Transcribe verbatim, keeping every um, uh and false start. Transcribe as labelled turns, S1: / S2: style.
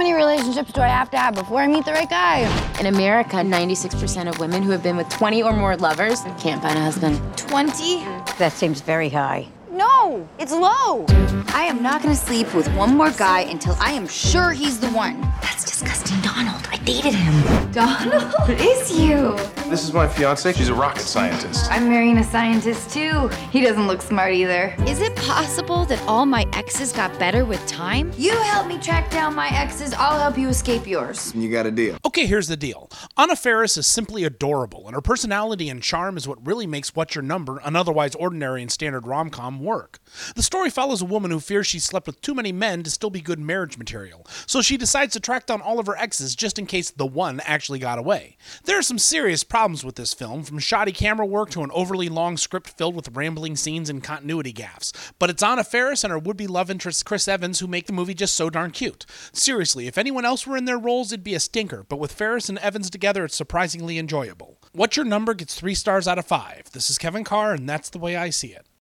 S1: many relationships do I have to have before I meet the right guy?
S2: In America, ninety-six percent of women who have been with twenty or more lovers can't find a husband.
S1: twenty?
S3: That seems very high.
S1: No, it's low.
S4: I am not gonna sleep with one more guy until I am sure he's the one.
S2: That's disgusting, Donald. I dated him.
S4: Donald, it is you.
S5: This is my fiance. She's a rocket scientist.
S4: I'm marrying a scientist too. He doesn't look smart either.
S6: Is it possible that all my exes got better with time?
S4: You help me track down my exes, I'll help you escape yours.
S5: You got a deal.
S7: Okay, here's the deal. Anna Faris is simply adorable, and her personality and charm is what really makes What's Your Number, an otherwise ordinary and standard rom-com, work. The story follows a woman who fears she slept with too many men to still be good marriage material, so she decides to track down all of her exes just in case the one actually got away. There are some serious problems with this film, from shoddy camera work to an overly long script filled with rambling scenes and continuity gaffes, but it's Anna Faris and her would-be love interest Chris Evans who make the movie just so darn cute. Seriously, if anyone else were in their roles, it'd be a stinker, but with Faris and Evans together, it's surprisingly enjoyable. What's Your Number gets three stars out of five. This is Kevin Carr, and that's the way I see it.